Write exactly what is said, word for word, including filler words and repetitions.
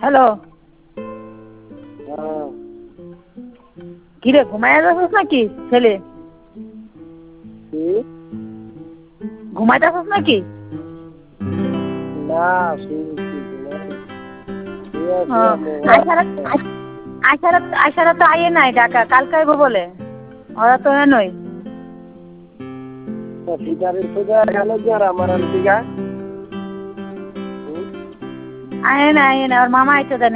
hello কিরে ঘুমায় যাচ্ছিস নাকি ছেলে ঘুমাইতেছিস নাকি আইসারা তো আইয়ে নাই ঢাকা কালকে আইব বলে ওরা তো নই আয়ে না আয়ে না ওর মামা আইতে দেয়